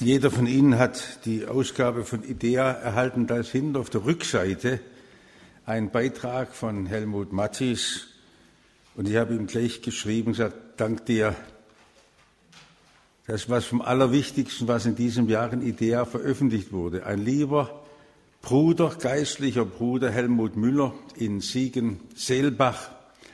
Jeder von Ihnen hat die Ausgabe von IDEA erhalten. Da ist hinten auf der Rückseite ein Beitrag von Helmut Matthis. Und ich habe ihm gleich geschrieben, gesagt, dank dir. Das ist was vom Allerwichtigsten, was in diesem Jahr in IDEA veröffentlicht wurde. Ein lieber Bruder, geistlicher Bruder Helmut Müller in Siegen-Seelbach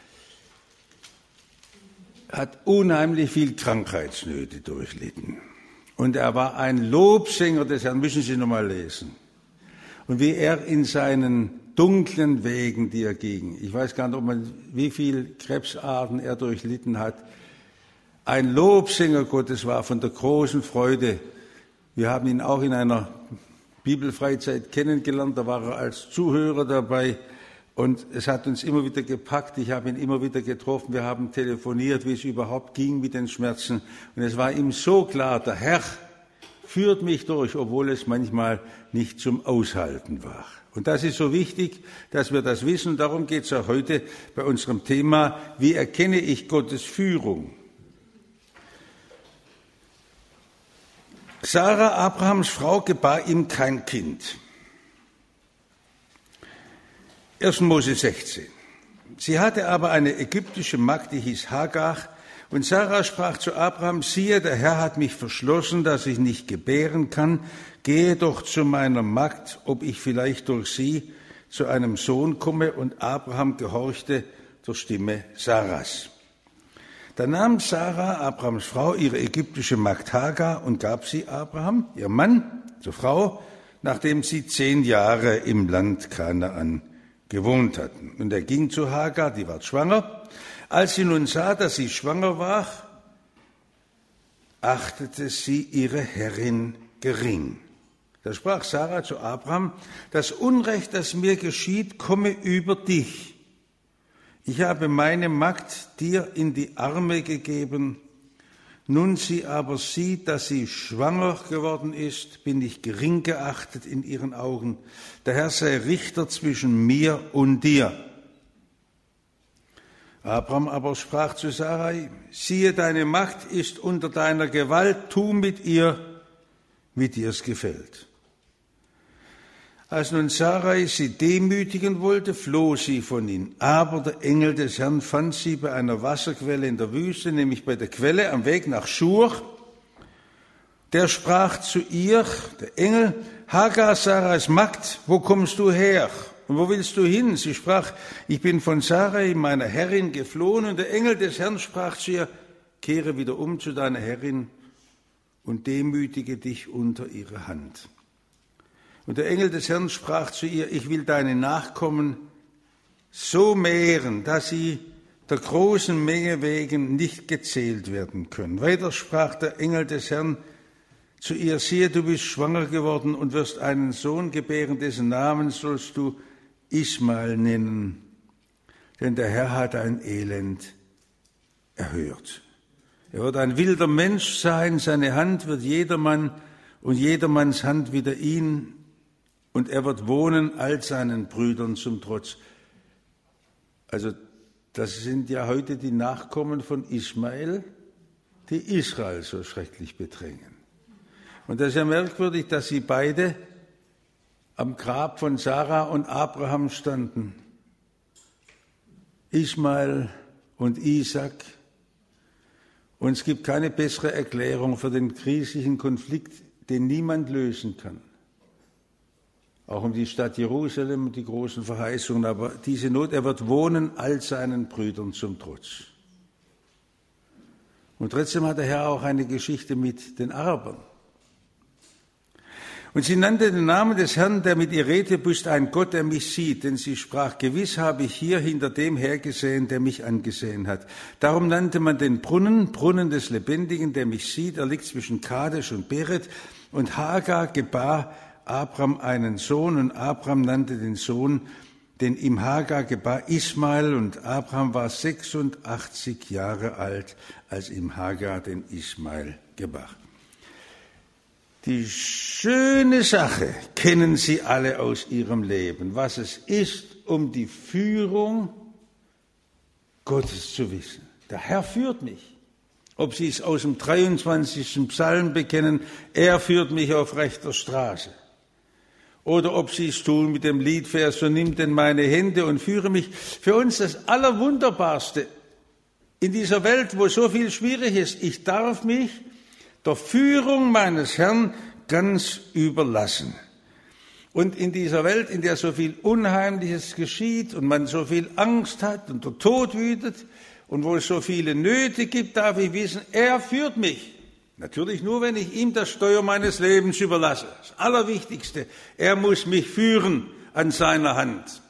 hat unheimlich viel Krankheitsnöte durchlitten. Und er war ein Lobsänger des Herrn, müssen Sie noch mal lesen. Und wie er in seinen dunklen Wegen, die er ging, ich weiß gar nicht, wie viele Krebsarten er durchlitten hat, ein Lobsänger Gottes war von der großen Freude. Wir haben ihn auch in einer Bibelfreizeit kennengelernt, da war er als Zuhörer dabei. Und es hat uns immer wieder gepackt, ich habe ihn immer wieder getroffen, wir haben telefoniert, wie es überhaupt ging mit den Schmerzen. Und es war ihm so klar, der Herr führt mich durch, obwohl es manchmal nicht zum Aushalten war. Und das ist so wichtig, dass wir das wissen. Darum geht es auch heute bei unserem Thema, wie erkenne ich Gottes Führung? Sarah, Abrahams Frau, gebar ihm kein Kind. 1. Mose 16. Sie hatte aber eine ägyptische Magd, die hieß Hagar, und Sarah sprach zu Abraham, siehe, der Herr hat mich verschlossen, dass ich nicht gebären kann, gehe doch zu meiner Magd, ob ich vielleicht durch sie zu einem Sohn komme, und Abraham gehorchte der Stimme Sarahs. Da nahm Sarah, Abrahams Frau, ihre ägyptische Magd Hagar und gab sie Abraham, ihr Mann, zur Frau, nachdem sie 10 Jahre im Land Kanaan gewohnt hatten. Und er ging zu Hagar, die ward schwanger. Als sie nun sah, dass sie schwanger war, achtete sie ihre Herrin gering. Da sprach Sarah zu Abraham, das Unrecht, das mir geschieht, komme über dich. Ich habe meine Magd dir in die Arme gegeben. Nun sie aber sieht, dass sie schwanger geworden ist, bin ich gering geachtet in ihren Augen. Der Herr sei Richter zwischen mir und dir. Abraham aber sprach zu Sarai, siehe, deine Magd ist unter deiner Gewalt, tu mit ihr, wie dir's gefällt. Als nun Sarai sie demütigen wollte, floh sie von ihm. Aber der Engel des Herrn fand sie bei einer Wasserquelle in der Wüste, nämlich bei der Quelle am Weg nach Schur. Der sprach zu ihr, der Engel, Hagar, Sarais Magd, wo kommst du her und wo willst du hin? Sie sprach, ich bin von Sarai, meiner Herrin, geflohen. Und der Engel des Herrn sprach zu ihr, kehre wieder um zu deiner Herrin und demütige dich unter ihre Hand. Und der Engel des Herrn sprach zu ihr, ich will deine Nachkommen so mehren, dass sie der großen Menge wegen nicht gezählt werden können. Weiter sprach der Engel des Herrn zu ihr, siehe, du bist schwanger geworden und wirst einen Sohn gebären, dessen Namen sollst du Ismael nennen, denn der Herr hat ein Elend erhört. Er wird ein wilder Mensch sein, seine Hand wird jedermann und jedermanns Hand wider ihn, und er wird wohnen all seinen Brüdern zum Trotz. Also das sind ja heute die Nachkommen von Ismael, die Israel so schrecklich bedrängen. Und das ist ja merkwürdig, dass sie beide am Grab von Sarah und Abraham standen. Ismael und Isaac. Und es gibt keine bessere Erklärung für den kriselnden Konflikt, den niemand lösen kann. Auch um die Stadt Jerusalem und die großen Verheißungen, aber diese Not, er wird wohnen all seinen Brüdern zum Trotz. Und trotzdem hat der Herr auch eine Geschichte mit den Arabern. Und sie nannte den Namen des Herrn, der mit ihr redete, bist ein Gott, der mich sieht. Denn sie sprach, gewiss habe ich hier hinter dem hergesehen, der mich angesehen hat. Darum nannte man den Brunnen des Lebendigen, der mich sieht. Er liegt zwischen Kadesh und Beret. Und Hagar gebar Abraham einen Sohn. Und Abraham nannte den Sohn, den ihm Hagar gebar, Ismael. Und Abraham war 86 Jahre alt, als ihm Hagar den Ismael gebar. Die schöne Sache kennen Sie alle aus Ihrem Leben, was es ist, um die Führung Gottes zu wissen. Der Herr führt mich. ob Sie es aus dem 23. Psalm bekennen, er führt mich auf rechter Straße. Oder ob Sie es tun mit dem Liedvers, so nimm denn meine Hände und führe mich. Für uns das Allerwunderbarste in dieser Welt, wo so viel schwierig ist, ich darf mich der Führung meines Herrn ganz überlassen. Und in dieser Welt, in der so viel Unheimliches geschieht und man so viel Angst hat und der Tod wütet und wo es so viele Nöte gibt, darf ich wissen, er führt mich. Natürlich nur, wenn ich ihm das Steuer meines Lebens überlasse. Das Allerwichtigste, er muss mich führen an seiner Hand.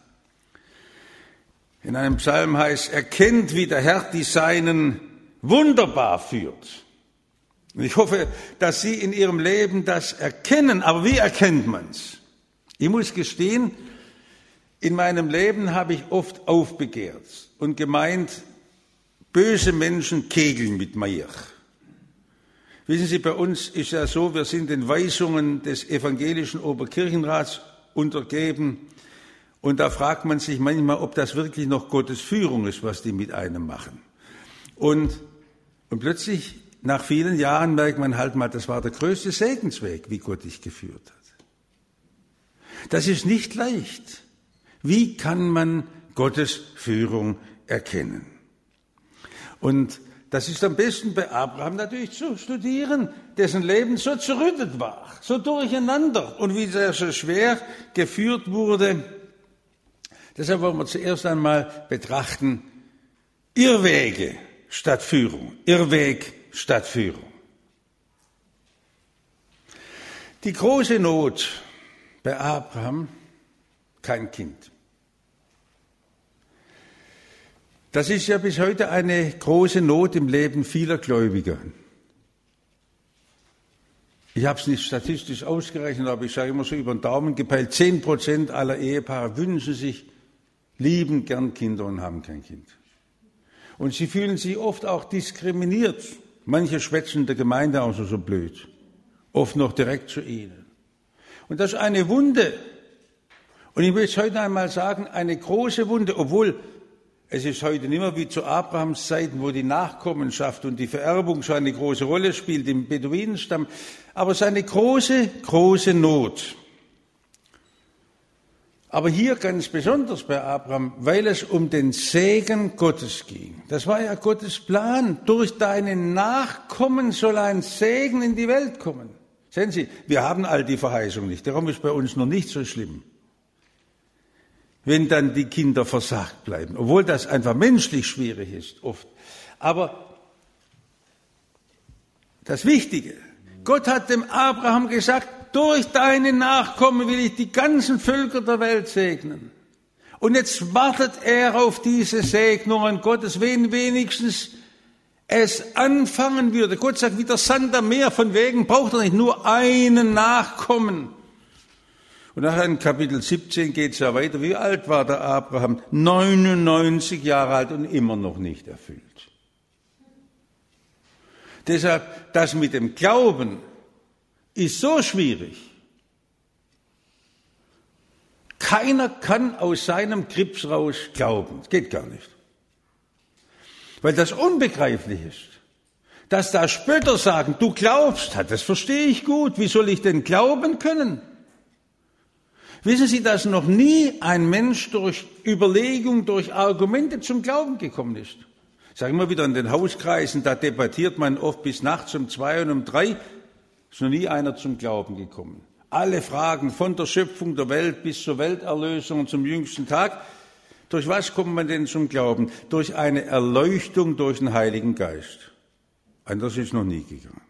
In einem Psalm heißt, erkennt, wie der Herr die Seinen wunderbar führt. Und ich hoffe, dass Sie in Ihrem Leben das erkennen. Aber wie erkennt man's? Ich muss gestehen, in meinem Leben habe ich oft aufbegehrt und gemeint, böse Menschen kegeln mit mir. Wissen Sie, bei uns ist ja so, wir sind den Weisungen des evangelischen Oberkirchenrats untergeben. Und da fragt man sich manchmal, ob das wirklich noch Gottes Führung ist, was die mit einem machen. Und plötzlich, nach vielen Jahren, merkt man halt mal, das war der größte Segensweg, wie Gott dich geführt hat. Das ist nicht leicht. Wie kann man Gottes Führung erkennen? Und das ist am besten bei Abraham natürlich zu studieren, dessen Leben so zerrüttet war, so durcheinander und wie er so schwer geführt wurde. Deshalb wollen wir zuerst einmal betrachten, Irrwege statt Führung, Irrweg statt Führung. Die große Not bei Abraham, kein Kind. Das ist ja bis heute eine große Not im Leben vieler Gläubiger. Ich habe es nicht statistisch ausgerechnet, aber ich sage immer so über den Daumen gepeilt, 10% aller Ehepaare wünschen sich, lieben gern Kinder und haben kein Kind. Und sie fühlen sich oft auch diskriminiert. Manche schwätzen der Gemeinde auch so blöd. Oft noch direkt zu ihnen. Und das ist eine Wunde. Und ich will es heute einmal sagen, eine große Wunde, obwohl es ist heute nicht mehr wie zu Abrahams Zeiten, wo die Nachkommenschaft und die Vererbung so eine große Rolle spielt im Beduinenstamm. Aber es ist eine große, große Not. Aber hier ganz besonders bei Abraham, weil es um den Segen Gottes ging. Das war ja Gottes Plan. Durch deine Nachkommen soll ein Segen in die Welt kommen. Sehen Sie, wir haben all die Verheißungen nicht. Darum ist bei uns noch nicht so schlimm, wenn dann die Kinder versagt bleiben. Obwohl das einfach menschlich schwierig ist, oft. Aber das Wichtige, Gott hat dem Abraham gesagt, durch deine Nachkommen will ich die ganzen Völker der Welt segnen. Und jetzt wartet er auf diese Segnungen Gottes, wenn wenigstens es anfangen würde. Gott sagt, wie der Sand am Meer, von wegen braucht er nicht nur einen Nachkommen. Und nachher in Kapitel 17 geht es ja weiter. Wie alt war der Abraham? 99 Jahre alt und immer noch nicht erfüllt. Deshalb, das mit dem Glauben ist so schwierig. Keiner kann aus seinem Krips raus glauben. Das geht gar nicht. Weil das unbegreiflich ist. Dass da Spötter sagen, du glaubst, das verstehe ich gut. Wie soll ich denn glauben können? Wissen Sie, dass noch nie ein Mensch durch Überlegung, durch Argumente zum Glauben gekommen ist? Ich sage immer wieder in den Hauskreisen, da debattiert man oft bis nachts um 2 und um 3. Ist noch nie einer zum Glauben gekommen. Alle Fragen von der Schöpfung der Welt bis zur Welterlösung und zum jüngsten Tag. Durch was kommt man denn zum Glauben? Durch eine Erleuchtung durch den Heiligen Geist. Anders ist noch nie gegangen.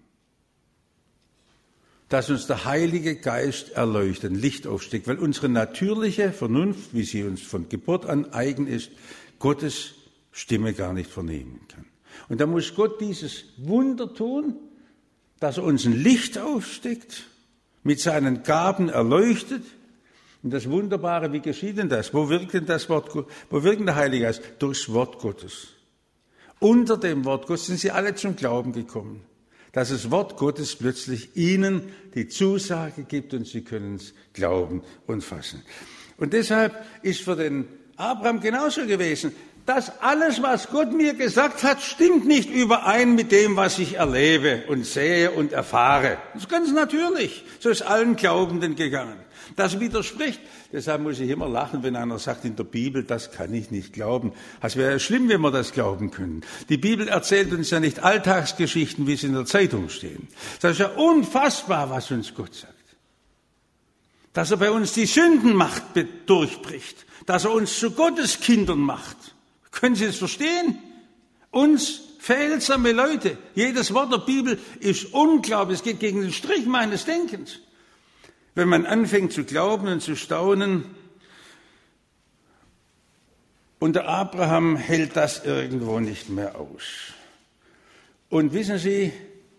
Dass uns der Heilige Geist erleuchtet, Licht aufsteckt, weil unsere natürliche Vernunft, wie sie uns von Geburt an eigen ist, Gottes Stimme gar nicht vernehmen kann. Und da muss Gott dieses Wunder tun, dass er uns ein Licht aufsteckt, mit seinen Gaben erleuchtet. Und das Wunderbare, wie geschieht denn das? Wo wirkt denn das Wort, wo wirkt denn der Heilige Geist? Durchs Wort Gottes. Unter dem Wort Gottes sind sie alle zum Glauben gekommen. Dass das Wort Gottes plötzlich ihnen die Zusage gibt und sie können es glauben und fassen. Und deshalb ist für den Abraham genauso gewesen. dass alles, was Gott mir gesagt hat, stimmt nicht überein mit dem, was ich erlebe und sehe und erfahre. Das ist ganz natürlich. So ist allen Glaubenden gegangen. Das widerspricht. Deshalb muss ich immer lachen, wenn einer sagt in der Bibel, das kann ich nicht glauben. Es wäre ja schlimm, wenn wir das glauben können. Die Bibel erzählt uns ja nicht Alltagsgeschichten, wie sie in der Zeitung stehen. Das ist ja unfassbar, was uns Gott sagt. Dass er bei uns die Sündenmacht durchbricht. Dass er uns zu Gottes Kindern macht. Können Sie das verstehen? Uns fehlsame Leute. Jedes Wort der Bibel ist unglaublich. Es geht gegen den Strich meines Denkens. Wenn man anfängt zu glauben und zu staunen, und der Abraham hält das irgendwo nicht mehr aus. Und wissen Sie,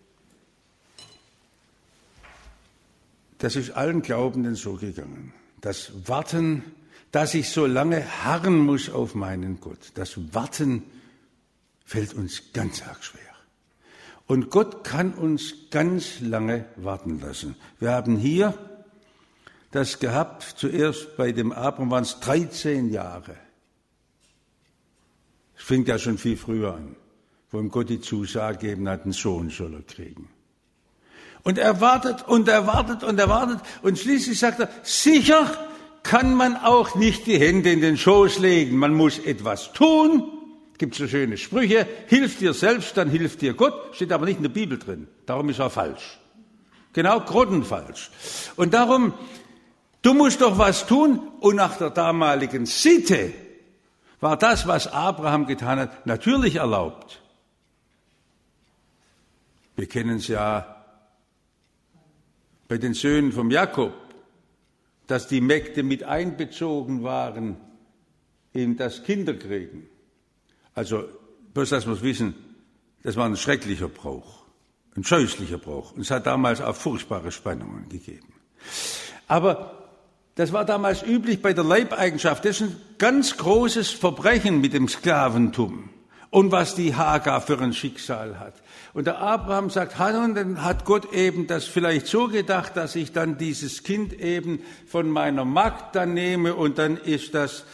das ist allen Glaubenden so gegangen. Das Warten, dass ich so lange harren muss auf meinen Gott. Das Warten fällt uns ganz arg schwer. Und Gott kann uns ganz lange warten lassen. Wir haben hier das gehabt, zuerst bei dem Abraham waren es 13 Jahre. Es fing ja schon viel früher an, wo ihm Gott die Zusage gegeben hat, einen Sohn soll er kriegen. Und er wartet und er wartet und er wartet und schließlich sagt er, sicher kann man auch nicht die Hände in den Schoß legen. Man muss etwas tun. Es gibt so schöne Sprüche. Hilf dir selbst, dann hilft dir Gott. Steht aber nicht in der Bibel drin. Darum ist er falsch. Genau, grottenfalsch. Und darum, du musst doch was tun. Und nach der damaligen Sitte war das, was Abraham getan hat, natürlich erlaubt. Wir kennen es ja bei den Söhnen vom Jakob, dass die Mägde mit einbezogen waren in das Kinderkriegen. Also, bloß dass wir es wissen, das war ein schrecklicher Brauch, ein scheußlicher Brauch. Und es hat damals auch furchtbare Spannungen gegeben. Aber das war damals üblich bei der Leibeigenschaft. Das ist ein ganz großes Verbrechen mit dem Sklaventum. Und was die Hagar für ein Schicksal hat. Und der Abraham sagt, dann hat Gott eben das vielleicht so gedacht, dass ich dann dieses Kind eben von meiner Magd dann nehme und dann ist das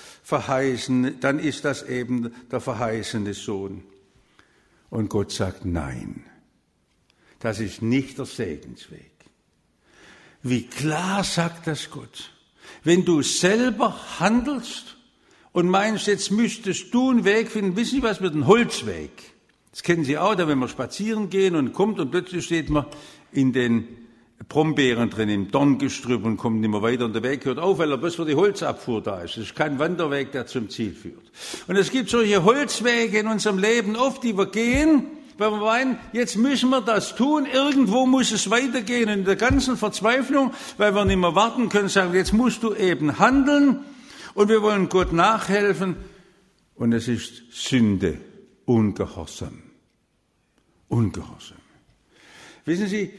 eben der verheißene Sohn. Und Gott sagt, nein, das ist nicht der Segensweg. Wie klar sagt das Gott? Wenn du selber handelst, und meinst, jetzt müsstest du einen Weg finden. Wissen Sie, was mit dem Holzweg? Das kennen Sie auch, da wenn wir spazieren gehen und kommt und plötzlich steht man in den Brombeeren drin, im Dorngestrüpp und kommt nicht mehr weiter und der Weg hört auf, weil er bloß für die Holzabfuhr da ist. Das ist kein Wanderweg, der zum Ziel führt. Und es gibt solche Holzwege in unserem Leben oft, die wir gehen, weil wir meinen, jetzt müssen wir das tun, irgendwo muss es weitergehen. Und in der ganzen Verzweiflung, weil wir nicht mehr warten können, sagen wir, jetzt musst du eben handeln. Und wir wollen Gott nachhelfen. Und es ist Sünde, Ungehorsam. Ungehorsam. Wissen Sie,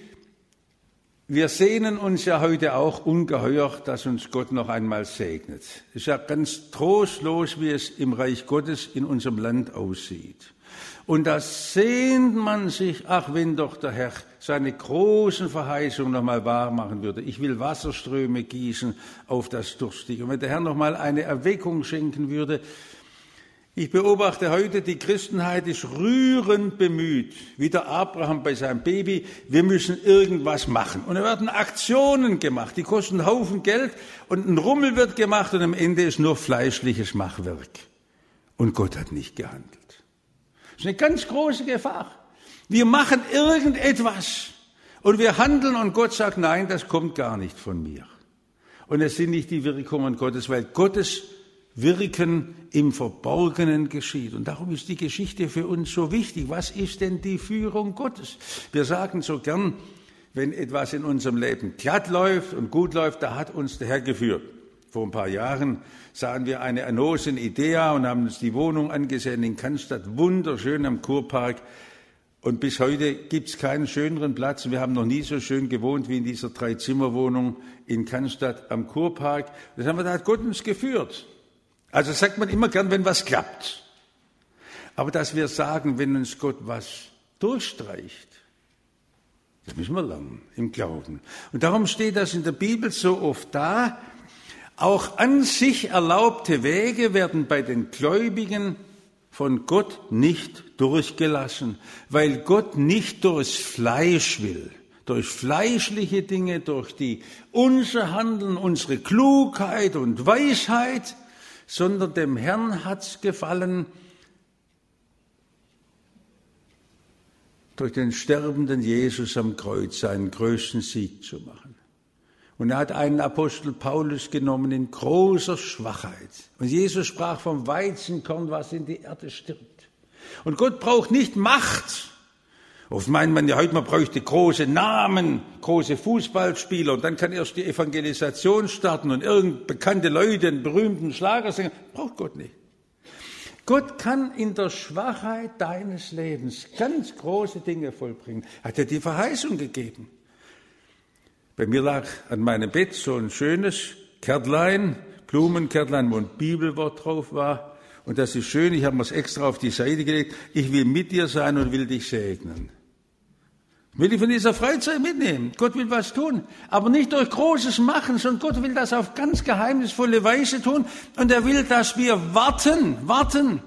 wir sehnen uns ja heute auch ungeheuer, dass uns Gott noch einmal segnet. Es ist ja ganz trostlos, wie es im Reich Gottes in unserem Land aussieht. Und da sehnt man sich, ach, wenn doch der Herr seine großen Verheißungen noch mal wahr machen würde. Ich will Wasserströme gießen auf das Durstige. Und wenn der Herr noch mal eine Erweckung schenken würde. Ich beobachte heute, die Christenheit ist rührend bemüht, wie der Abraham bei seinem Baby. Wir müssen irgendwas machen. Und da werden Aktionen gemacht, die kosten einen Haufen Geld. Und ein Rummel wird gemacht und am Ende ist nur fleischliches Machwerk. Und Gott hat nicht gehandelt. Das ist eine ganz große Gefahr. Wir machen irgendetwas und wir handeln und Gott sagt, nein, das kommt gar nicht von mir. Und es sind nicht die Wirkungen Gottes, weil Gottes Wirken im Verborgenen geschieht. Und darum ist die Geschichte für uns so wichtig. Was ist denn die Führung Gottes? Wir sagen so gern, wenn etwas in unserem Leben glatt läuft und gut läuft, da hat uns der Herr geführt. Vor ein paar Jahren sahen wir eine Annonce in Idea und haben uns die Wohnung angesehen in Cannstatt, wunderschön am Kurpark. Und bis heute gibt es keinen schöneren Platz. Wir haben noch nie so schön gewohnt wie in dieser 3-Zimmer-Wohnung in Cannstatt am Kurpark. Da hat Gott uns geführt. Also sagt man immer gern, wenn was klappt. Aber dass wir sagen, wenn uns Gott was durchstreicht, das müssen wir lernen im Glauben. Und darum steht das in der Bibel so oft da. Auch an sich erlaubte Wege werden bei den Gläubigen von Gott nicht durchgelassen, weil Gott nicht durchs Fleisch will, durch fleischliche Dinge, durch unser Handeln, unsere Klugheit und Weisheit, sondern dem Herrn hat's gefallen, durch den sterbenden Jesus am Kreuz seinen größten Sieg zu machen. Und er hat einen Apostel Paulus genommen in großer Schwachheit. Und Jesus sprach vom Weizenkorn, was in die Erde stirbt. Und Gott braucht nicht Macht. Oft meint man ja heute, man bräuchte große Namen, große Fußballspieler und dann kann erst die Evangelisation starten und irgend bekannte Leute einen berühmten Schlager singen. Braucht Gott nicht. Gott kann in der Schwachheit deines Lebens ganz große Dinge vollbringen. Hat er die Verheißung gegeben. Bei mir lag an meinem Bett so ein schönes Kärtlein, Blumenkärtlein, wo ein Bibelwort drauf war. Und das ist schön, ich habe mir es extra auf die Seite gelegt. Ich will mit dir sein und will dich segnen. Will ich von dieser Freizeit mitnehmen. Gott will was tun, aber nicht durch großes Machen, sondern Gott will das auf ganz geheimnisvolle Weise tun. Und er will, dass wir warten.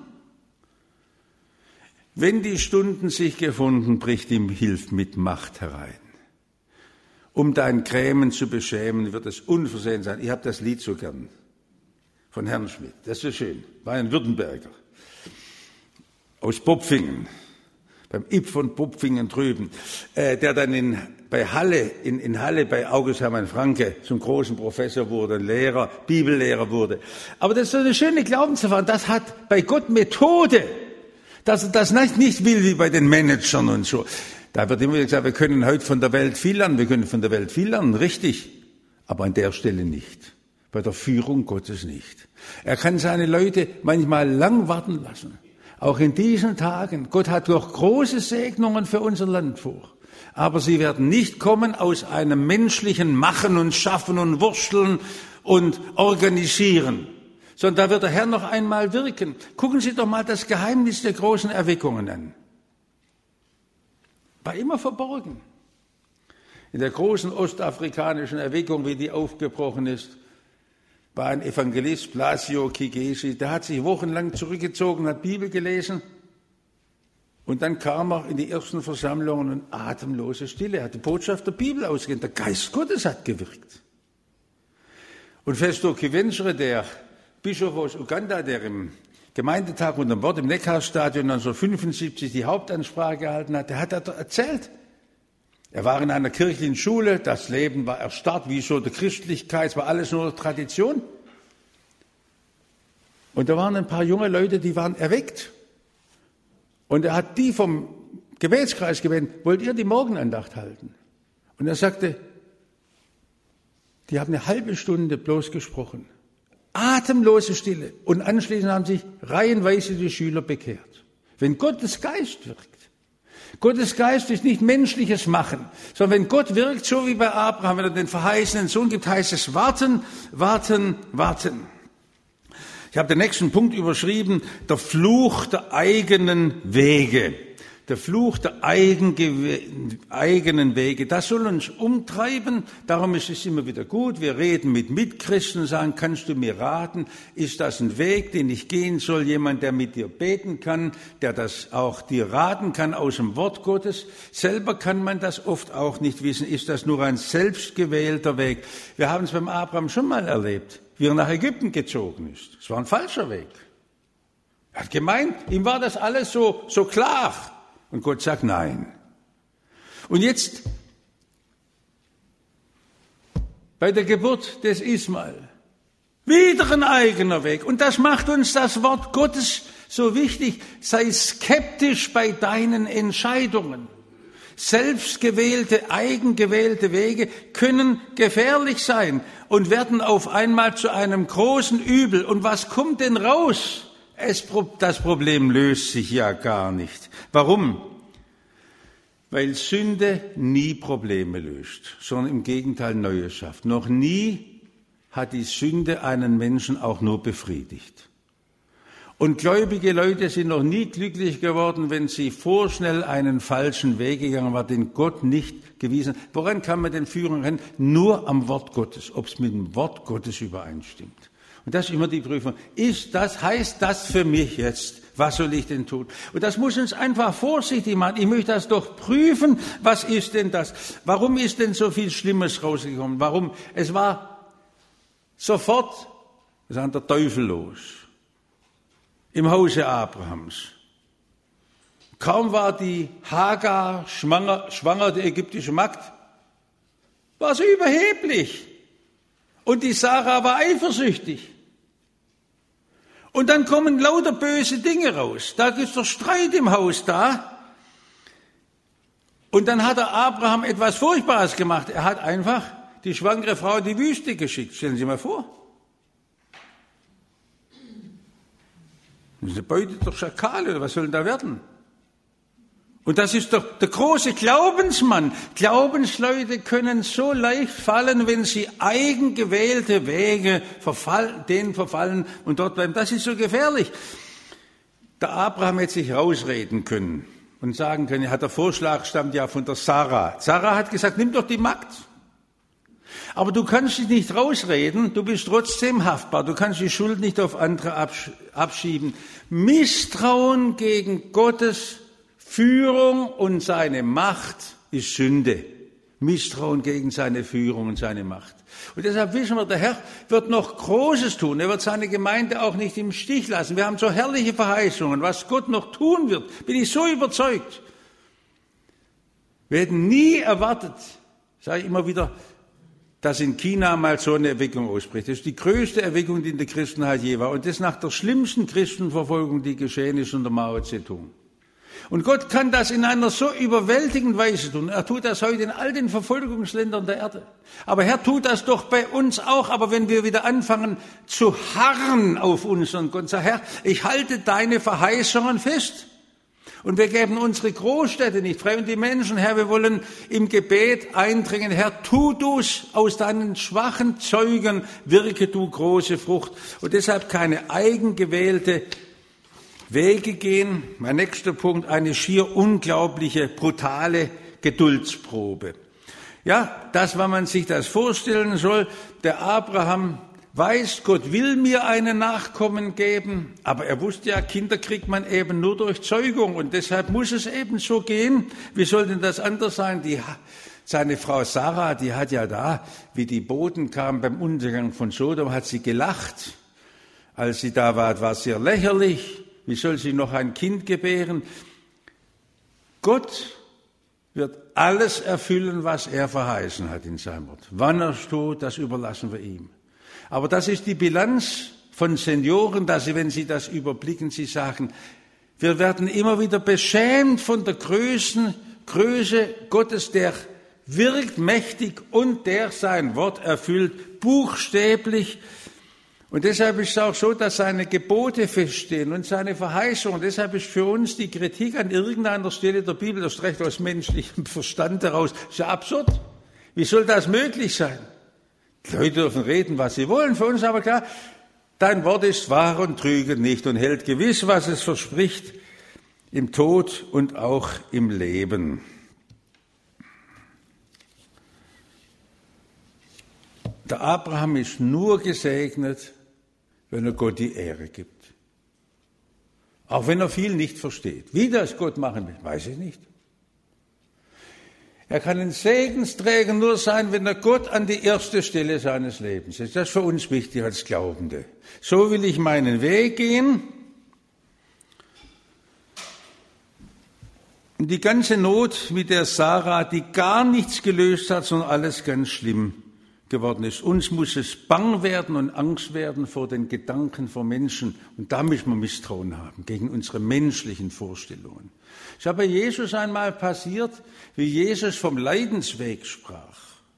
Wenn die Stunden sich gefunden, bricht ihm Hilfe mit Macht herein. Um dein Grämen zu beschämen, wird es unversehen sein. Ich habe das Lied so gern von Herrn Schmidt. Das ist so schön. War ein Württemberger aus Popfingen, beim Ip von Popfingen drüben, der dann in Halle bei August Hermann Franke zum großen Professor wurde, Lehrer, Bibellehrer wurde. Aber das ist so eine schöne Glaubenserfahrung. Das hat bei Gott Methode, dass er das nicht will wie bei den Managern und so. Da wird immer gesagt, wir können heute von der Welt viel lernen, richtig, aber an der Stelle nicht, bei der Führung Gottes nicht. Er kann seine Leute manchmal lang warten lassen, auch in diesen Tagen. Gott hat doch große Segnungen für unser Land vor, aber sie werden nicht kommen aus einem menschlichen Machen und Schaffen und Wursteln und Organisieren, sondern da wird der Herr noch einmal wirken. Gucken Sie doch mal das Geheimnis der großen Erweckungen an. War immer verborgen. In der großen ostafrikanischen Erweckung, wie die aufgebrochen ist, war ein Evangelist, Blasio Kigesi, der hat sich wochenlang zurückgezogen, hat Bibel gelesen und dann kam er in die ersten Versammlungen und atemlose Stille. Er hat die Botschaft der Bibel ausgegeben. Der Geist Gottes hat gewirkt. Und Festo Kivensere, der Bischof aus Uganda, der im Gemeindetag unter dem Wort im Neckarstadion 1975 die Hauptansprache gehalten hat, der hat erzählt. Er war in einer kirchlichen Schule, das Leben war erstarrt, wie so der Christlichkeit, es war alles nur Tradition. Und da waren ein paar junge Leute, die waren erweckt. Und er hat die vom Gebetskreis gebeten, wollt ihr die Morgenandacht halten? Und er sagte, die haben eine halbe Stunde bloß gesprochen. Atemlose Stille. Und anschließend haben sich reihenweise die Schüler bekehrt. Wenn Gottes Geist wirkt. Gottes Geist ist nicht menschliches Machen, sondern wenn Gott wirkt, so wie bei Abraham, wenn er den verheißenen Sohn gibt, heißt es warten. Ich habe den nächsten Punkt überschrieben, der Fluch der eigenen Wege. Der Fluch der eigenen Wege, das soll uns umtreiben. Darum ist es immer wieder gut. Wir reden mit Mitchristen und sagen, kannst du mir raten, ist das ein Weg, den ich gehen soll? Jemand, der mit dir beten kann, der das auch dir raten kann aus dem Wort Gottes. Selber kann man das oft auch nicht wissen. Ist das nur ein selbstgewählter Weg? Wir haben es beim Abraham schon mal erlebt, wie er nach Ägypten gezogen ist. Es war ein falscher Weg. Er hat gemeint, ihm war das alles so klar. Und Gott sagt nein. Und jetzt, bei der Geburt des Ismael, wieder ein eigener Weg. Und das macht uns das Wort Gottes so wichtig. Sei skeptisch bei deinen Entscheidungen. Selbstgewählte, eigengewählte Wege können gefährlich sein und werden auf einmal zu einem großen Übel. Und was kommt denn raus? Das Problem löst sich ja gar nicht. Warum? Weil Sünde nie Probleme löst, sondern im Gegenteil Neue schafft. Noch nie hat die Sünde einen Menschen auch nur befriedigt. Und gläubige Leute sind noch nie glücklich geworden, wenn sie vorschnell einen falschen Weg gegangen waren, den Gott nicht gewiesen hat. Woran kann man denn Führung erkennen? Nur am Wort Gottes, ob es mit dem Wort Gottes übereinstimmt. Und das ist immer die Prüfung. Heißt das für mich jetzt? Was soll ich denn tun? Und das muss uns einfach vorsichtig machen. Ich möchte das doch prüfen. Was ist denn das? Warum ist denn so viel Schlimmes rausgekommen? Warum? Es war sofort, der Teufel los. Im Hause Abrahams. Kaum war die Hagar schwanger, die ägyptische Magd, war sie überheblich. Und die Sarah war eifersüchtig. Und dann kommen lauter böse Dinge raus. Da ist der Streit im Haus da. Und dann hat der Abraham etwas Furchtbares gemacht. Er hat einfach die schwangere Frau in die Wüste geschickt. Stellen Sie mal vor. Das ist eine Beute der Schakale. Was soll denn da werden? Und das ist doch der große Glaubensmann. Glaubensleute können so leicht fallen, wenn sie eigengewählte Wege verfallen und dort bleiben. Das ist so gefährlich. Der Abraham hätte sich rausreden können und sagen können, der Vorschlag stammt ja von der Sarah. Sarah hat gesagt, nimm doch die Magd. Aber du kannst dich nicht rausreden, du bist trotzdem haftbar. Du kannst die Schuld nicht auf andere abschieben. Misstrauen gegen Gottes Führung und seine Macht ist Sünde. Misstrauen gegen seine Führung und seine Macht. Und deshalb wissen wir, der Herr wird noch Großes tun. Er wird seine Gemeinde auch nicht im Stich lassen. Wir haben so herrliche Verheißungen. Was Gott noch tun wird, bin ich so überzeugt. Wir hätten nie erwartet, sage ich immer wieder, dass in China mal so eine Erweckung ausbricht. Das ist die größte Erweckung, die in der Christenheit je war. Und das nach der schlimmsten Christenverfolgung, die geschehen ist unter Mao Zedong. Und Gott kann das in einer so überwältigenden Weise tun. Er tut das heute in all den Verfolgungsländern der Erde. Aber Herr tut das doch bei uns auch. Aber wenn wir wieder anfangen zu harren auf unseren Gott, sagen, Herr, ich halte deine Verheißungen fest. Und wir geben unsere Großstädte nicht frei und die Menschen, Herr, wir wollen im Gebet eindringen, Herr, tu du's aus deinen schwachen Zeugen, wirke du große Frucht. Und deshalb keine eigengewählte Wege gehen. Mein nächster Punkt, eine schier unglaubliche, brutale Geduldsprobe. Ja, das, wenn man sich das vorstellen soll, der Abraham weiß, Gott will mir einen Nachkommen geben, aber er wusste ja, Kinder kriegt man eben nur durch Zeugung und deshalb muss es eben so gehen. Wie soll denn das anders sein? Seine Frau Sarah, die hat ja da, wie die Boten kamen beim Untergang von Sodom, hat sie gelacht. Als sie da war sehr lächerlich. Wie soll sie noch ein Kind gebären? Gott wird alles erfüllen, was er verheißen hat in seinem Wort. Wann er es tut, das überlassen wir ihm. Aber das ist die Bilanz von Senioren, dass sie, wenn sie das überblicken, sie sagen, wir werden immer wieder beschämt von der Größe Gottes, der wirkt mächtig und der sein Wort erfüllt, buchstäblich. Und deshalb ist es auch so, dass seine Gebote feststehen und seine Verheißungen. Deshalb ist für uns die Kritik an irgendeiner Stelle der Bibel, das recht aus menschlichem Verstand heraus, ist ja absurd. Wie soll das möglich sein? Die Leute dürfen reden, was sie wollen. Für uns aber klar, dein Wort ist wahr und trüge nicht und hält gewiss, was es verspricht, im Tod und auch im Leben. Der Abraham ist nur gesegnet, wenn er Gott die Ehre gibt. Auch wenn er viel nicht versteht. Wie das Gott machen will, weiß ich nicht. Er kann ein Segensträger nur sein, wenn er Gott an die erste Stelle seines Lebens setzt. Das ist für uns wichtig als Glaubende. So will ich meinen Weg gehen. Und die ganze Not mit der Sarah, die gar nichts gelöst hat, sondern alles ganz schlimm geworden ist. Uns muss es bang werden und Angst werden vor den Gedanken von Menschen. Und da müssen wir Misstrauen haben gegen unsere menschlichen Vorstellungen. Es ist bei Jesus einmal passiert, wie Jesus vom Leidensweg sprach,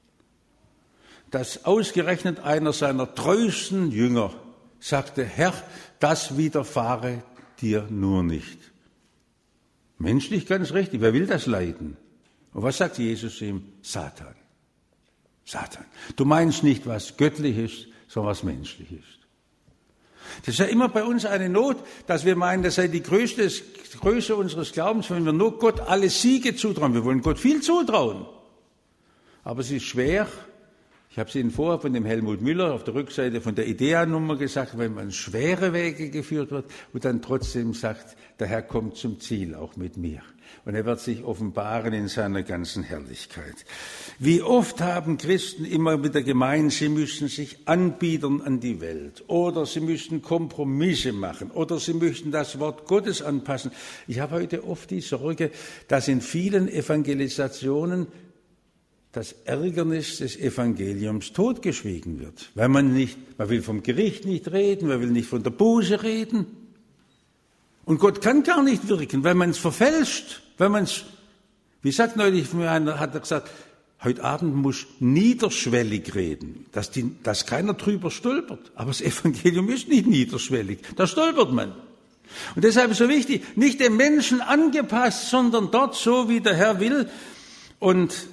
dass ausgerechnet einer seiner treuesten Jünger sagte, Herr, das widerfahre dir nur nicht. Menschlich ganz richtig, wer will das leiden? Und was sagt Jesus ihm? Satan. Satan. Du meinst nicht, was göttlich ist, sondern was menschlich ist. Das ist ja immer bei uns eine Not, dass wir meinen, das sei die Größe unseres Glaubens, wenn wir nur Gott alle Siege zutrauen. Wir wollen Gott viel zutrauen. Aber es ist schwer, Ich habe es Ihnen vorher von dem Helmut Müller auf der Rückseite von der Idea-Nummer gesagt, wenn man schwere Wege geführt wird und dann trotzdem sagt, der Herr kommt zum Ziel, auch mit mir. Und er wird sich offenbaren in seiner ganzen Herrlichkeit. Wie oft haben Christen immer wieder gemeint, sie müssen sich anbiedern an die Welt oder sie müssten Kompromisse machen oder sie müssten das Wort Gottes anpassen. Ich habe heute oft die Sorge, dass in vielen Evangelisationen das Ärgernis des Evangeliums totgeschwiegen wird, weil man will vom Gericht nicht reden, man will nicht von der Buße reden. Und Gott kann gar nicht wirken, weil man es verfälscht, wie sagt neulich mir einer, hat er gesagt, heute Abend muss niederschwellig reden, dass keiner drüber stolpert. Aber das Evangelium ist nicht niederschwellig, da stolpert man. Und deshalb ist so wichtig, nicht dem Menschen angepasst, sondern dort so, wie der Herr will. Und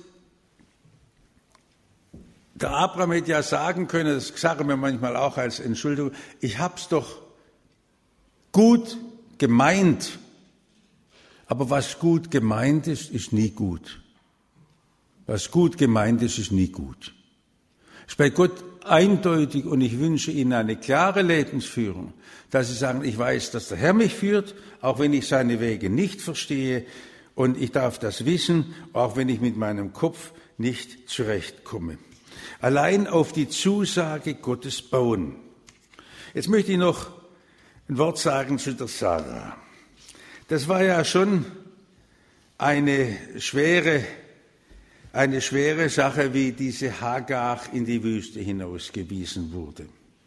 der Abraham hätte ja sagen können, das sagen wir manchmal auch als Entschuldigung, ich hab's doch gut gemeint. Aber was gut gemeint ist, ist nie gut. Was gut gemeint ist, ist nie gut. Ist bei Gott eindeutig und ich wünsche Ihnen eine klare Lebensführung, dass Sie sagen, ich weiß, dass der Herr mich führt, auch wenn ich seine Wege nicht verstehe und ich darf das wissen, auch wenn ich mit meinem Kopf nicht zurechtkomme. Allein auf die Zusage Gottes bauen. Jetzt möchte ich noch ein Wort sagen zu der Sarah. Das war ja schon eine schwere Sache, wie diese Hagar in die Wüste hinausgewiesen wurde.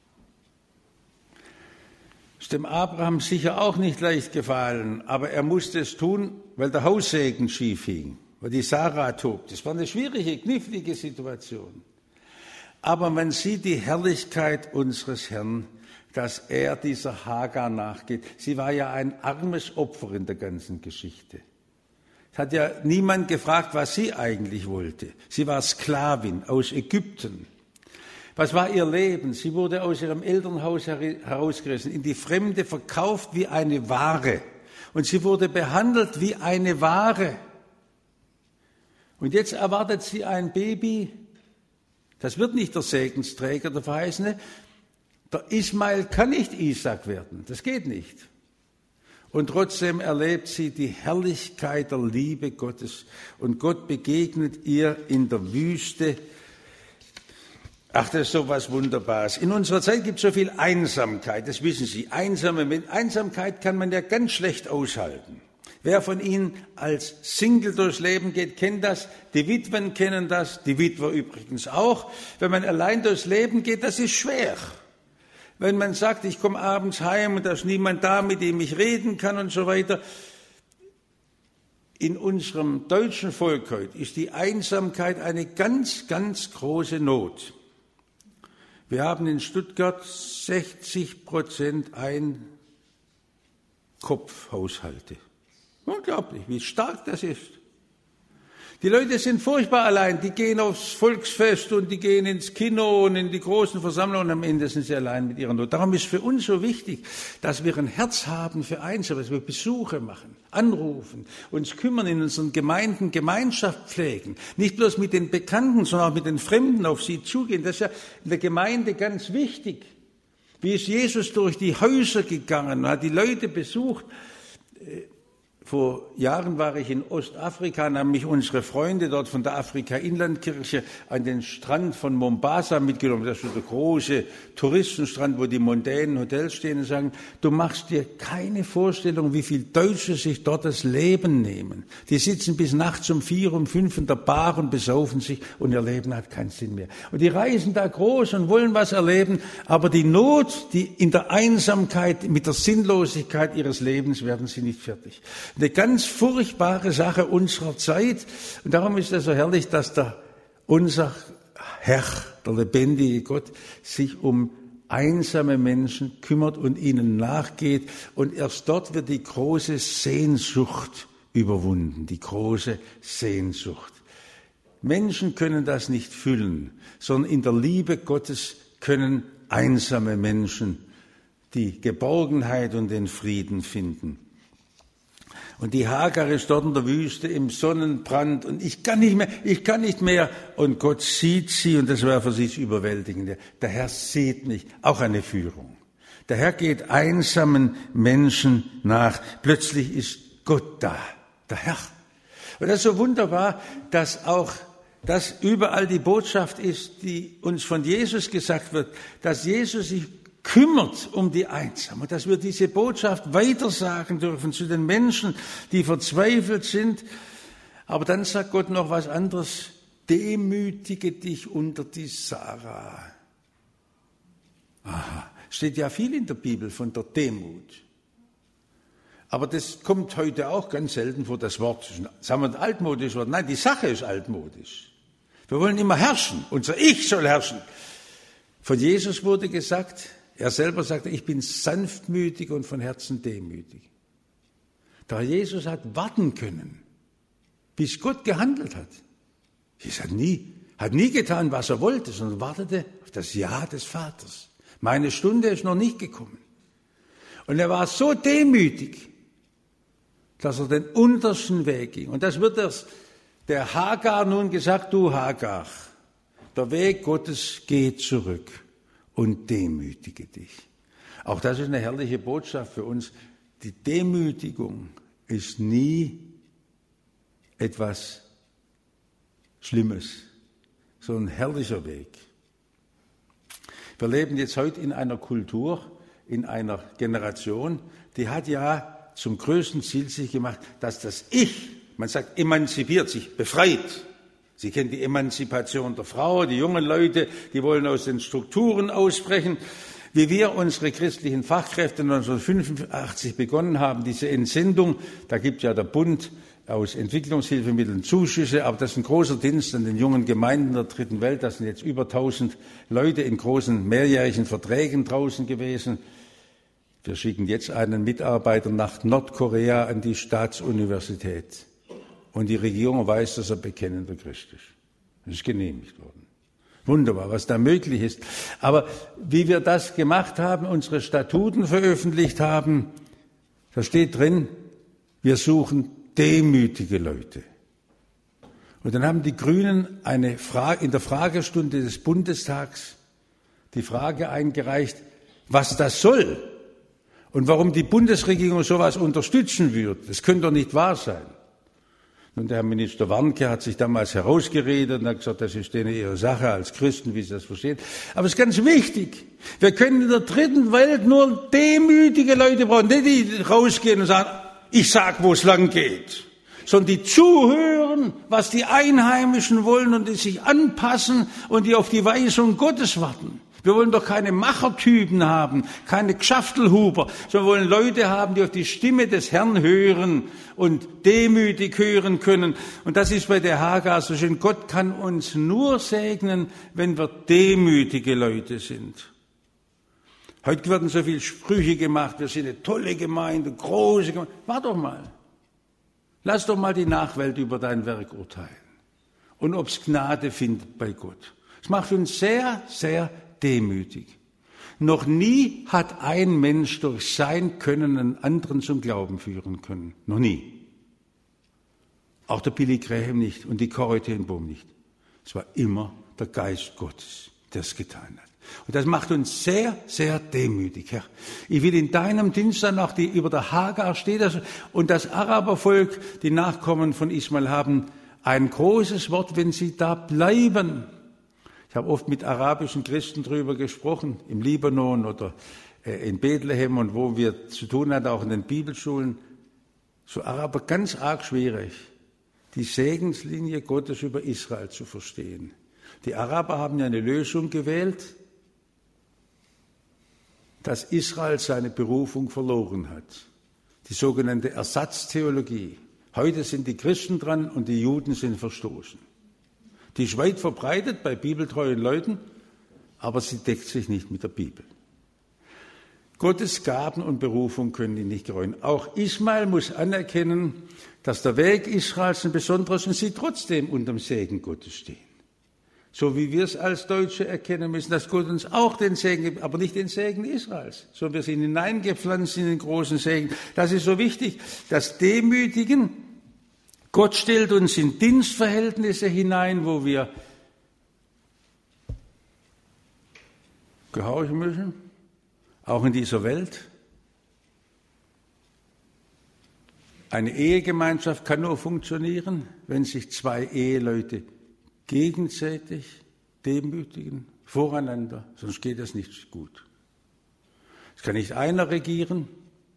Ist dem Abraham sicher auch nicht leicht gefallen, aber er musste es tun, weil der Haussegen schief hing, weil die Sarah tobt. Das war eine schwierige, knifflige Situation. Aber man sieht die Herrlichkeit unseres Herrn, dass er dieser Hagar nachgeht. Sie war ja ein armes Opfer in der ganzen Geschichte. Es hat ja niemand gefragt, was sie eigentlich wollte. Sie war Sklavin aus Ägypten. Was war ihr Leben? Sie wurde aus ihrem Elternhaus herausgerissen, in die Fremde verkauft wie eine Ware. Und sie wurde behandelt wie eine Ware. Und jetzt erwartet sie ein Baby. Das wird nicht der Segensträger, der Verheißene. Der Ismael kann nicht Isaac werden. Das geht nicht. Und trotzdem erlebt sie die Herrlichkeit der Liebe Gottes. Und Gott begegnet ihr in der Wüste. Ach, das ist so was Wunderbares. In unserer Zeit gibt es so viel Einsamkeit, das wissen Sie. Einsamkeit kann man ja ganz schlecht aushalten. Wer von Ihnen als Single durchs Leben geht, kennt das. Die Witwen kennen das, die Witwer übrigens auch. Wenn man allein durchs Leben geht, das ist schwer. Wenn man sagt, ich komme abends heim und da ist niemand da, mit dem ich reden kann und so weiter. In unserem deutschen Volk heute ist die Einsamkeit eine ganz, ganz große Not. Wir haben in Stuttgart 60% Ein-Kopf-Haushalte. Unglaublich, wie stark das ist. Die Leute sind furchtbar allein, die gehen aufs Volksfest und die gehen ins Kino und in die großen Versammlungen und am Ende sind sie allein mit ihrer Not. Darum ist für uns so wichtig, dass wir ein Herz haben für Einsame, dass wir Besuche machen, anrufen, uns kümmern in unseren Gemeinden, Gemeinschaft pflegen. Nicht bloß mit den Bekannten, sondern auch mit den Fremden auf sie zugehen. Das ist ja in der Gemeinde ganz wichtig. Wie ist Jesus durch die Häuser gegangen und hat die Leute besucht? Vor Jahren war ich in Ostafrika und haben mich unsere Freunde dort von der Afrika-Inlandkirche an den Strand von Mombasa mitgenommen. Das ist der große Touristenstrand, wo die mondänen Hotels stehen und sagen, du machst dir keine Vorstellung, wie viele Deutsche sich dort das Leben nehmen. Die sitzen bis nachts um 4, um 5 in der Bar und besaufen sich und ihr Leben hat keinen Sinn mehr. Und die reisen da groß und wollen was erleben, aber die Not, die in der Einsamkeit, mit der Sinnlosigkeit ihres Lebens werden sie nicht fertig. Eine ganz furchtbare Sache unserer Zeit. Und darum ist es so herrlich, dass unser Herr, der lebendige Gott, sich um einsame Menschen kümmert und ihnen nachgeht. Und erst dort wird die große Sehnsucht überwunden, die große Sehnsucht. Menschen können das nicht füllen, sondern in der Liebe Gottes können einsame Menschen die Geborgenheit und den Frieden finden. Und die Hagar ist dort in der Wüste im Sonnenbrand und ich kann nicht mehr. Und Gott sieht sie und das war für sie das Überwältigende. Der Herr sieht mich, auch eine Führung. Der Herr geht einsamen Menschen nach. Plötzlich ist Gott da, der Herr. Und das ist so wunderbar, dass auch das überall die Botschaft ist, die uns von Jesus gesagt wird, dass Jesus sich kümmert um die Einsamen und dass wir diese Botschaft weitersagen dürfen zu den Menschen, die verzweifelt sind. Aber dann sagt Gott noch was anderes: Demütige dich unter die Sarah. Aha, steht ja viel in der Bibel von der Demut. Aber das kommt heute auch ganz selten vor, das Wort. Sagen wir ein altmodisches Wort? Nein, die Sache ist altmodisch. Wir wollen immer herrschen. Unser Ich soll herrschen. Von Jesus wurde gesagt, er selber sagte, ich bin sanftmütig und von Herzen demütig. Da Jesus hat warten können, bis Gott gehandelt hat. Jesus hat nie getan, was er wollte, sondern wartete auf das Ja des Vaters. Meine Stunde ist noch nicht gekommen. Und er war so demütig, dass er den untersten Weg ging. Und das wird der Hagar nun gesagt: Du Hagar, der Weg Gottes geht zurück und demütige dich. Auch das ist eine herrliche Botschaft für uns. Die Demütigung ist nie etwas Schlimmes, sondern ein herrlicher Weg. Wir leben jetzt heute in einer Kultur, in einer Generation, die hat ja zum größten Ziel sich gemacht, dass das Ich, man sagt, emanzipiert sich, befreit. Sie kennen die Emanzipation der Frau, die jungen Leute, die wollen aus den Strukturen ausbrechen. Wie wir unsere christlichen Fachkräfte 1985 begonnen haben, diese Entsendung, da gibt ja der Bund aus Entwicklungshilfemitteln Zuschüsse, aber das ist ein großer Dienst an den jungen Gemeinden der Dritten Welt. Das sind jetzt über 1000 Leute in großen mehrjährigen Verträgen draußen gewesen. Wir schicken jetzt einen Mitarbeiter nach Nordkorea an die Staatsuniversität. Und die Regierung weiß, dass er bekennender Christ ist. Das ist genehmigt worden. Wunderbar, was da möglich ist. Aber wie wir das gemacht haben, unsere Statuten veröffentlicht haben, da steht drin, wir suchen demütige Leute. Und dann haben die Grünen in der Fragestunde des Bundestags die Frage eingereicht, was das soll und warum die Bundesregierung sowas unterstützen würde. Das könnte doch nicht wahr sein. Und der Herr Minister Warnke hat sich damals herausgeredet und hat gesagt, das ist denen ihre Sache als Christen, wie sie das verstehen. Aber es ist ganz wichtig. Wir können in der dritten Welt nur demütige Leute brauchen, nicht die rausgehen und sagen, ich sag, wo es lang geht, sondern die zuhören, was die Einheimischen wollen und die sich anpassen und die auf die Weisung Gottes warten. Wir wollen doch keine Machertypen haben, keine Gschaftelhuber, sondern wir wollen Leute haben, die auf die Stimme des Herrn hören und demütig hören können. Und das ist bei der Hagar so schön. Gott kann uns nur segnen, wenn wir demütige Leute sind. Heute werden so viele Sprüche gemacht, wir sind eine tolle Gemeinde, große Gemeinde. Warte doch mal. Lass doch mal die Nachwelt über dein Werk urteilen. Und ob es Gnade findet bei Gott. Das macht uns sehr, sehr demütig. Noch nie hat ein Mensch durch sein Können einen anderen zum Glauben führen können. Noch nie. Auch der Billy Graham nicht und die Corrie ten Boom nicht. Es war immer der Geist Gottes, der es getan hat. Und das macht uns sehr, sehr demütig, Herr. Ich will in deinem Dienst dann auch über der Hagar steht das, und das Arabervolk, die Nachkommen von Ismael, haben ein großes Wort, wenn sie da bleiben. Ich habe oft mit arabischen Christen darüber gesprochen, im Libanon oder in Bethlehem und wo wir zu tun hatten, auch in den Bibelschulen. So Araber ganz arg schwierig, die Segenslinie Gottes über Israel zu verstehen. Die Araber haben ja eine Lösung gewählt, dass Israel seine Berufung verloren hat. Die sogenannte Ersatztheologie. Heute sind die Christen dran und die Juden sind verstoßen. Die ist weit verbreitet bei bibeltreuen Leuten, aber sie deckt sich nicht mit der Bibel. Gottes Gaben und Berufung können ihn nicht gereuen. Auch Ismael muss anerkennen, dass der Weg Israels ein besonderer ist und sie trotzdem unter dem Segen Gottes stehen. So wie wir es als Deutsche erkennen müssen, dass Gott uns auch den Segen gibt, aber nicht den Segen Israels. So wir sind hineingepflanzt in den großen Segen. Das ist so wichtig, das Demütigen. Gott stellt uns in Dienstverhältnisse hinein, wo wir gehorchen müssen, auch in dieser Welt. Eine Ehegemeinschaft kann nur funktionieren, wenn sich zwei Eheleute gegenseitig demütigen, voreinander, sonst geht es nicht gut. Es kann nicht einer regieren.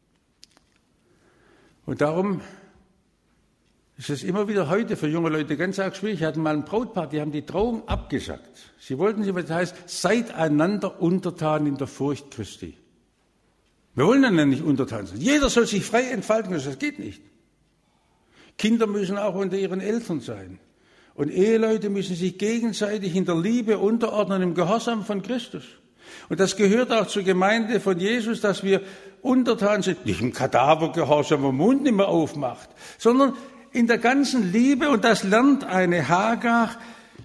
Und darum ist es immer wieder heute für junge Leute ganz arg schwierig. Wir hatten mal ein Brautpaar, die haben die Trauung abgesagt. Sie wollten, das heißt, seid einander untertan in der Furcht Christi. Wir wollen dann nicht untertan sein. Jeder soll sich frei entfalten können, das geht nicht. Kinder müssen auch unter ihren Eltern sein. Und Eheleute müssen sich gegenseitig in der Liebe unterordnen, im Gehorsam von Christus. Und das gehört auch zur Gemeinde von Jesus, dass wir untertan sind, nicht im Kadavergehorsam, wo man den Mund nicht mehr aufmacht, sondern in der ganzen Liebe. Und das lernt eine Hagar.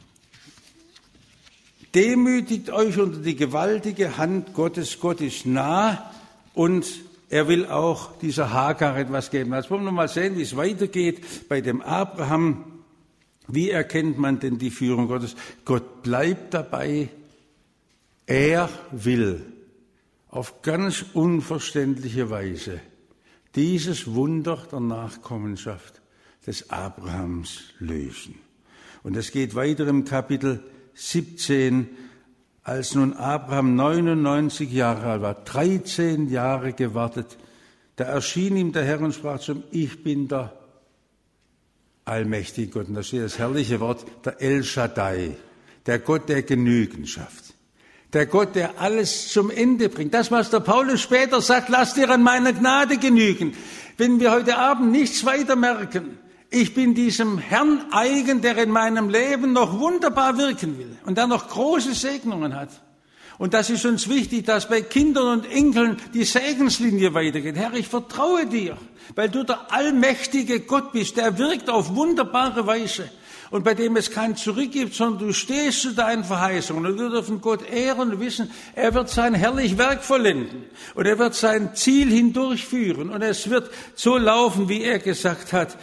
Demütigt euch unter die gewaltige Hand Gottes. Gott ist nah und er will auch dieser Hagar etwas geben. Jetzt wollen wir mal sehen, wie es weitergeht bei dem Abraham. Wie erkennt man denn die Führung Gottes? Gott bleibt dabei. Er will auf ganz unverständliche Weise dieses Wunder der Nachkommenschaft des Abrahams lösen. Und es geht weiter im Kapitel 17, als nun Abraham 99 Jahre alt war, 13 Jahre gewartet, da erschien ihm der Herr und sprach zu ihm, ich bin der allmächtige Gott. Und da steht das herrliche Wort, der El Shaddai, der Gott, der Genügen schafft. Der Gott, der alles zum Ende bringt. Das, was der Paulus später sagt, lass dir an meiner Gnade genügen. Wenn wir heute Abend nichts weiter merken, ich bin diesem Herrn eigen, der in meinem Leben noch wunderbar wirken will und der noch große Segnungen hat. Und das ist uns wichtig, dass bei Kindern und Enkeln die Segenslinie weitergeht. Herr, ich vertraue dir, weil du der allmächtige Gott bist, der wirkt auf wunderbare Weise und bei dem es kein Zurück gibt, sondern du stehst zu deinen Verheißungen. Und wir dürfen Gott ehren und wissen, er wird sein herrlich Werk vollenden und er wird sein Ziel hindurchführen und es wird so laufen, wie er gesagt hat.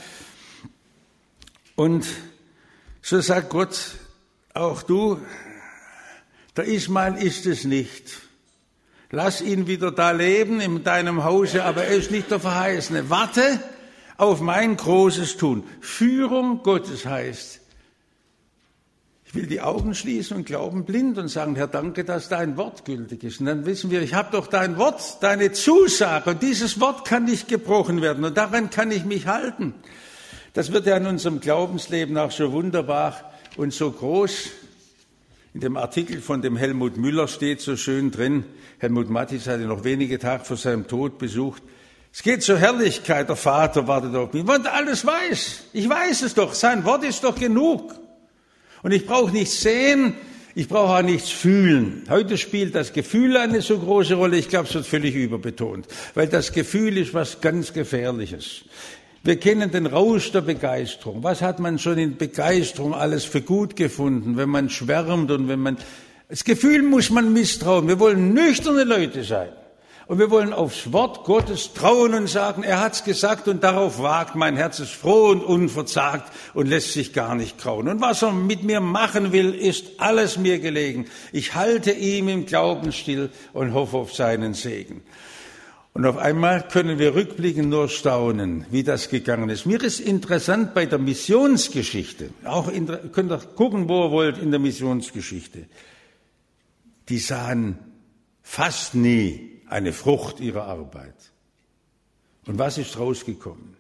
Und so sagt Gott, auch du, der Ismael ist es nicht. Lass ihn wieder da leben in deinem Hause, aber er ist nicht der Verheißene. Warte auf mein großes Tun. Führung Gottes heißt, ich will die Augen schließen und glauben blind und sagen, Herr, danke, dass dein Wort gültig ist. Und dann wissen wir, ich habe doch dein Wort, deine Zusage und dieses Wort kann nicht gebrochen werden und daran kann ich mich halten. Das wird ja in unserem Glaubensleben auch so wunderbar und so groß. In dem Artikel von dem Helmut Müller steht so schön drin, Helmut Mattis hatte noch wenige Tage vor seinem Tod besucht, es geht zur Herrlichkeit, der Vater wartet auf mich, weil er alles weiß. Ich weiß es doch, sein Wort ist doch genug. Und ich brauche nichts sehen, ich brauche auch nichts fühlen. Heute spielt das Gefühl eine so große Rolle, ich glaube, es wird völlig überbetont, weil das Gefühl ist was ganz Gefährliches. Wir kennen den Rausch der Begeisterung. Was hat man schon in Begeisterung alles für gut gefunden, wenn man schwärmt und wenn man... Das Gefühl muss man misstrauen. Wir wollen nüchterne Leute sein. Und wir wollen aufs Wort Gottes trauen und sagen, er hat's gesagt und darauf wagt mein Herz, ist froh und unverzagt und lässt sich gar nicht grauen. Und was er mit mir machen will, ist alles mir gelegen. Ich halte ihm im Glauben still und hoffe auf seinen Segen. Und auf einmal können wir rückblickend nur staunen, wie das gegangen ist. Mir ist interessant bei der Missionsgeschichte, könnt ihr gucken, wo ihr wollt, in der Missionsgeschichte. Die sahen fast nie eine Frucht ihrer Arbeit. Und was ist rausgekommen?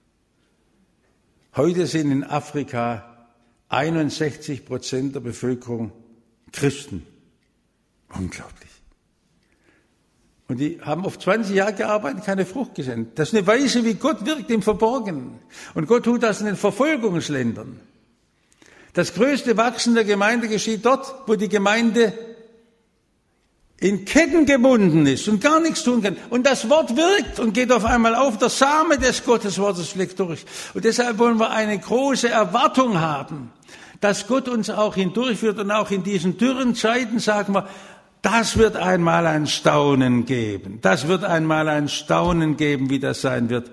Heute sind in Afrika 61% der Bevölkerung Christen. Unglaublich. Und die haben auf 20 Jahre gearbeitet, keine Frucht gesendet. Das ist eine Weise, wie Gott wirkt im Verborgenen. Und Gott tut das in den Verfolgungsländern. Das größte Wachsen der Gemeinde geschieht dort, wo die Gemeinde in Ketten gebunden ist und gar nichts tun kann. Und das Wort wirkt und geht auf einmal auf. Der Same des Gotteswortes schlägt durch. Und deshalb wollen wir eine große Erwartung haben, dass Gott uns auch hindurchführt und auch in diesen dürren Zeiten sagen wir, das wird einmal ein Staunen geben. Das wird einmal ein Staunen geben, wie das sein wird.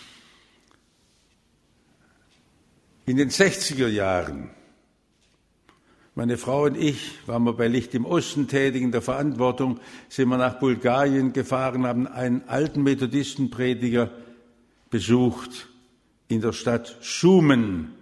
In den 60er Jahren, meine Frau und ich, waren wir bei Licht im Osten tätig, in der Verantwortung, sind wir nach Bulgarien gefahren, haben einen alten Methodistenprediger besucht in der Stadt Schumen,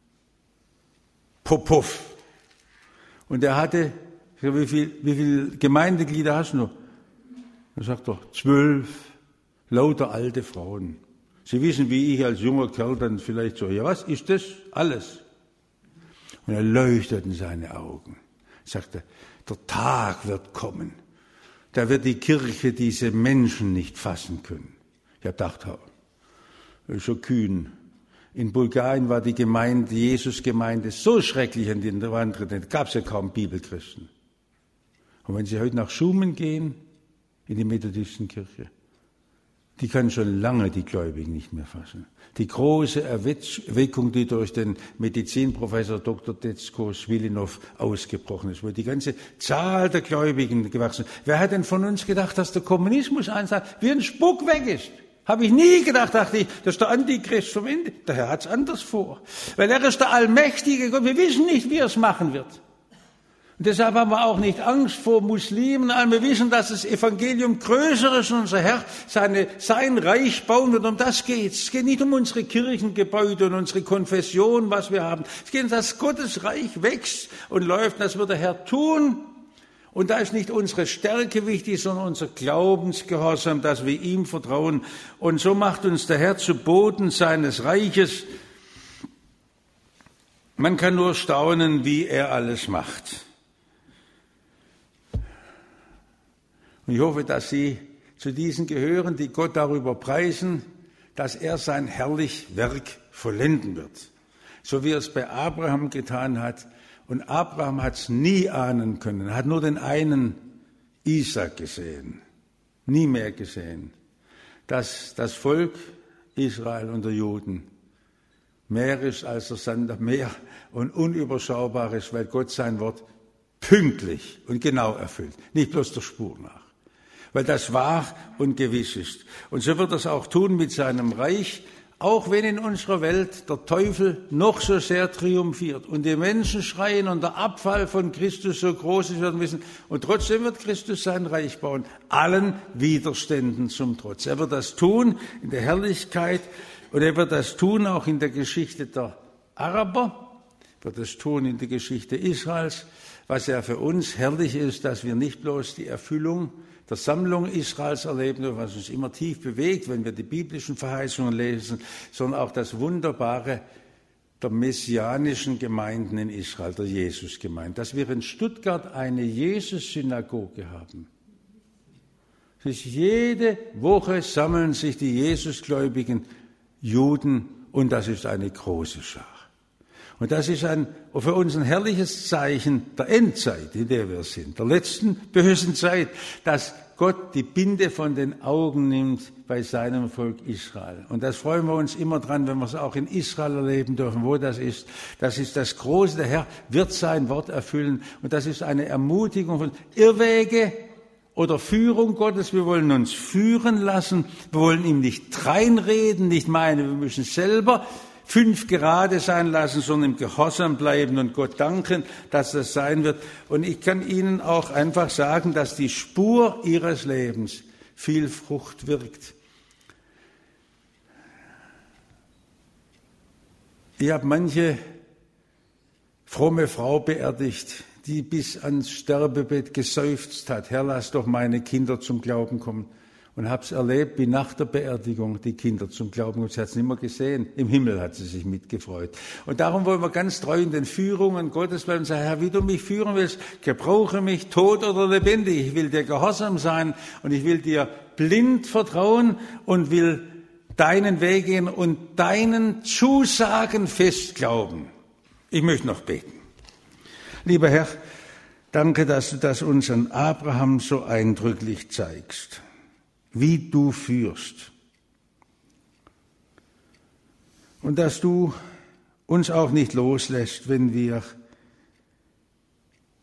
Popov. Und er hatte, wie viel Gemeindeglieder hast du? Er sagt doch, 12, lauter alte Frauen. Sie wissen, wie ich als junger Kerl dann vielleicht so, ja, was ist das? Alles. Und er leuchteten seine Augen. Er sagte, der Tag wird kommen. Da wird die Kirche diese Menschen nicht fassen können. Ich habe gedacht, das ist so kühn. In Bulgarien war die Gemeinde, die Jesus-Gemeinde, so schrecklich an den Wand, da gab es ja kaum Bibelchristen. Und wenn Sie heute nach Schumen gehen, in die Methodistenkirche, die kann schon lange die Gläubigen nicht mehr fassen. Die große Erweckung, die durch den Medizinprofessor Dr. Detsko Swilinov ausgebrochen ist, wo die ganze Zahl der Gläubigen gewachsen ist. Wer hat denn von uns gedacht, dass der Kommunismus einsagt, wie ein Spuck weg ist? Habe ich nie gedacht, dachte ich, das ist der Antichrist vom Ende. Der Herr hat es anders vor. Weil er ist der allmächtige Gott. Wir wissen nicht, wie er es machen wird. Und deshalb haben wir auch nicht Angst vor Muslimen. Wir wissen, dass das Evangelium größer ist und unser Herr sein Reich bauen wird. Um das geht es. Es geht nicht um unsere Kirchengebäude und unsere Konfession, was wir haben. Es geht um, dass Gottes Reich wächst und läuft. Das wird der Herr tun. Und da ist nicht unsere Stärke wichtig, sondern unser Glaubensgehorsam, dass wir ihm vertrauen. Und so macht uns der Herr zu Boden seines Reiches. Man kann nur staunen, wie er alles macht. Und ich hoffe, dass Sie zu diesen gehören, die Gott darüber preisen, dass er sein herrlich Werk vollenden wird. So wie er es bei Abraham getan hat. Und Abraham hat es nie ahnen können. Er hat nur den einen Isaak gesehen, nie mehr gesehen, dass das Volk Israel und der Juden mehr ist als der Sand am Meer und unüberschaubar ist, weil Gott sein Wort pünktlich und genau erfüllt, nicht bloß der Spur nach. Weil das wahr und gewiss ist. Und so wird er es auch tun mit seinem Reich, auch wenn in unserer Welt der Teufel noch so sehr triumphiert und die Menschen schreien und der Abfall von Christus so groß ist, werden wissen, und trotzdem wird Christus sein Reich bauen, allen Widerständen zum Trotz. Er wird das tun in der Herrlichkeit und er wird das tun auch in der Geschichte der Araber, wird das tun in der Geschichte Israels, was ja für uns herrlich ist, dass wir nicht bloß die Erfüllung der Sammlung Israels erleben, was uns immer tief bewegt, wenn wir die biblischen Verheißungen lesen, sondern auch das Wunderbare der messianischen Gemeinden in Israel, der Jesusgemeinde, dass wir in Stuttgart eine Jesus-Synagoge haben. Jede Woche sammeln sich die Jesusgläubigen Juden und das ist eine große Schar. Und das ist für uns ein herrliches Zeichen der Endzeit, in der wir sind, der letzten bösen Zeit, dass Gott die Binde von den Augen nimmt bei seinem Volk Israel. Und das freuen wir uns immer dran, wenn wir es auch in Israel erleben dürfen, wo das ist. Das ist das Große, der Herr wird sein Wort erfüllen. Und das ist eine Ermutigung von Irrwege oder Führung Gottes. Wir wollen uns führen lassen. Wir wollen ihm nicht reinreden, nicht meinen, wir müssen selber 5 gerade sein lassen, sondern im Gehorsam bleiben und Gott danken, dass das sein wird. Und ich kann Ihnen auch einfach sagen, dass die Spur Ihres Lebens viel Frucht wirkt. Ich habe manche fromme Frau beerdigt, die bis ans Sterbebett geseufzt hat, Herr, lass doch meine Kinder zum Glauben kommen. Und habe es erlebt, wie nach der Beerdigung die Kinder zum Glauben kommen. Sie hat es nicht mehr gesehen. Im Himmel hat sie sich mitgefreut. Und darum wollen wir ganz treu in den Führungen Gottes bleiben und sagen, Herr, wie du mich führen willst, gebrauche mich, tot oder lebendig. Ich will dir gehorsam sein und ich will dir blind vertrauen und will deinen Weg gehen und deinen Zusagen fest glauben. Ich möchte noch beten. Lieber Herr, danke, dass du das uns an Abraham so eindrücklich zeigst, wie du führst. Und dass du uns auch nicht loslässt, wenn wir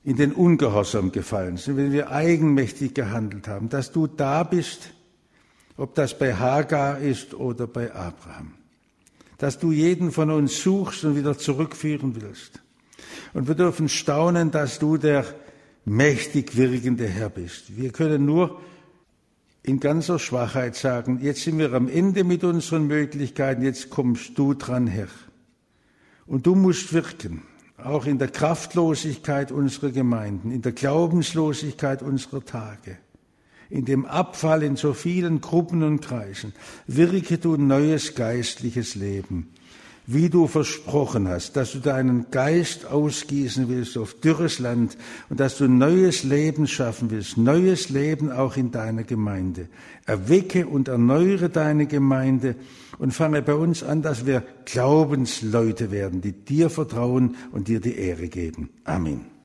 in den Ungehorsam gefallen sind, wenn wir eigenmächtig gehandelt haben, dass du da bist, ob das bei Hagar ist oder bei Abraham. Dass du jeden von uns suchst und wieder zurückführen willst. Und wir dürfen staunen, dass du der mächtig wirkende Herr bist. Wir können nur in ganzer Schwachheit sagen, jetzt sind wir am Ende mit unseren Möglichkeiten, jetzt kommst du dran, Herr. Und du musst wirken, auch in der Kraftlosigkeit unserer Gemeinden, in der Glaubenslosigkeit unserer Tage, in dem Abfall in so vielen Gruppen und Kreisen. Wirke du neues geistliches Leben, wie du versprochen hast, dass du deinen Geist ausgießen willst auf dürres Land und dass du neues Leben schaffen willst, neues Leben auch in deiner Gemeinde. Erwecke und erneuere deine Gemeinde und fange bei uns an, dass wir Glaubensleute werden, die dir vertrauen und dir die Ehre geben. Amen.